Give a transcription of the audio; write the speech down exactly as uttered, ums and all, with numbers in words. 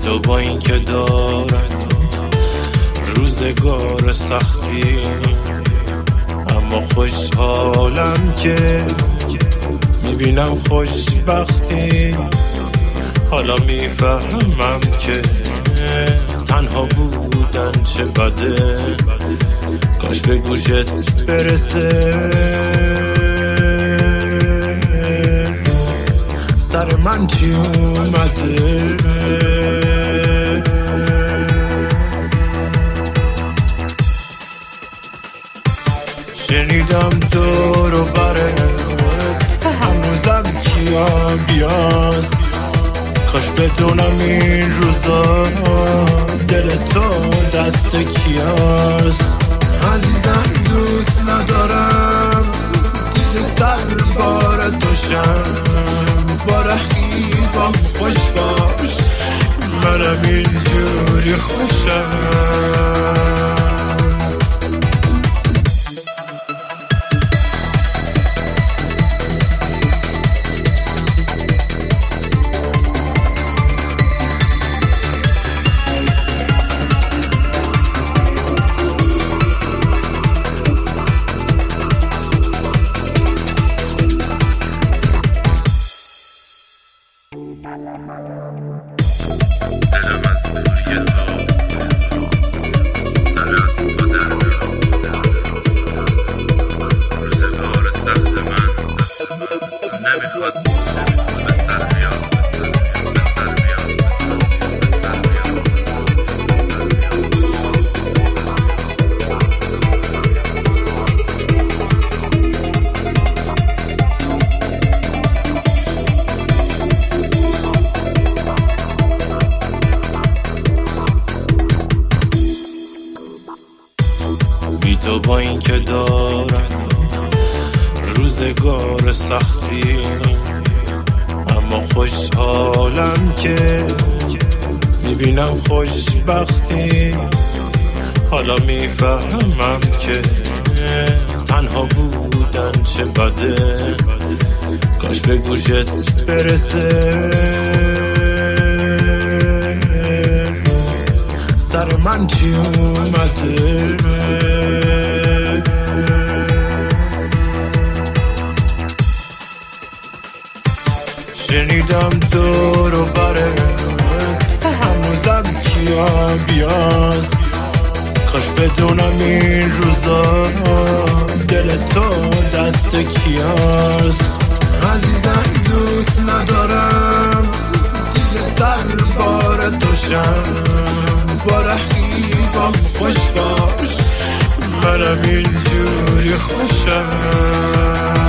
تو با این که دارن روزگار سختی، اما خوشحالم که میبینم خوشبختی. حالا میفهمم که تنها بودن چه بده، کاش به گوشت برسه. سر من چی اومده؟ شنیدم دور و برت هنوزم کیا بیاست، کاش بدونم این روزا دل تو دست کیاست. عزیزم دوست ندارم دیگه سر بار دوشم، با رخیبم خوش باش منم اینجوری خوشم. دلم از دوری تو در از با در روزگار سخت من نمیخواد به سر بیاد، به سر بیاد، به سر بیاد. بی تو با این که دارن روزگار سختی، اما خوشحالم که میبینم خوشبختی. حالا میفهمم که تنها بودن چه بده، کاش به گوشت برسه. سر من چی اومده؟ شنیدم دور و برت هنوزم کیا بیاست، کاش بدونم این روزا دل تو دست کیاست. عزیزم دوست ندارم دیگه سر بار دوشم، با رخیبم خوش باش منم اینجوری خوشم.